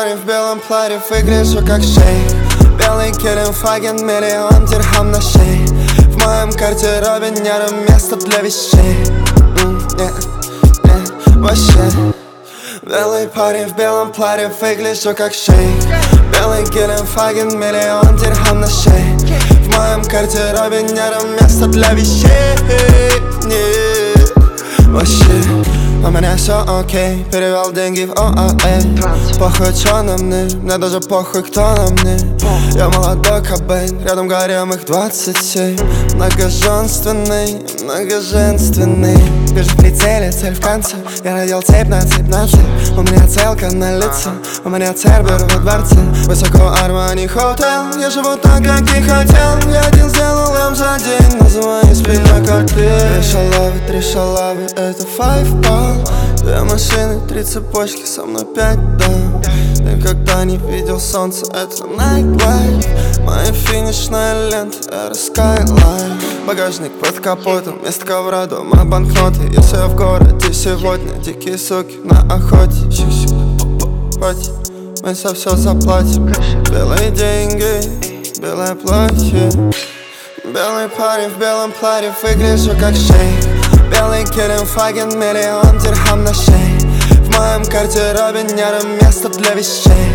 парень в белом платье, выгляжу как шейх. Белый Гелендваген, миллион дирхам на шее. В моем гардеробе место для вещей. Вообще. Белый парень в белом платье, выгляжу как шейх. Белый Гелендваген, миллион дирхам на шее. В моем гардеробе место для вещей. Вообще. У меня все окей, перевел деньги в ОАЭ. Похуй, чё на мне, мне даже похуй, кто на мне. Я молодой Кобейн, рядом гарем их 27. Многоженственный, многоженственный. Вижу в прицеле, цель в конце. Я надел цепь на цепь на цепь. У меня целка на лице, у меня цербер во дворце. Высоко Армани хотел, я живу так, как и хотел. Я один сделал им за день, называю спиной коктейль. Три шалавы, это 5 ball. 2 машины, 3 цепочки, со мной 5, да. Никогда не видел солнце, это nightlife. Моя финишная лента, это skyline. Багажник под капотом, вместо ковра дома банкноты. Если я в городе сегодня, дикие суки на охоте. Хватит, мы за все заплатим. Белые деньги, белое платье. Белый парень в белом платье, выгляжу как шейх. Белый Гелендваген, миллион дирхам на шее. В моем гардеробе место для вещей.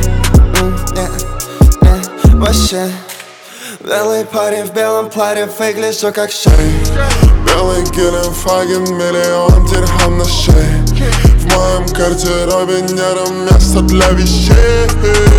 Вообще. Белый парень в белом платье, выгляжу как шейх. Белый Гелендваген, миллион дирхам на шее. В моем гардеробе место для вещей.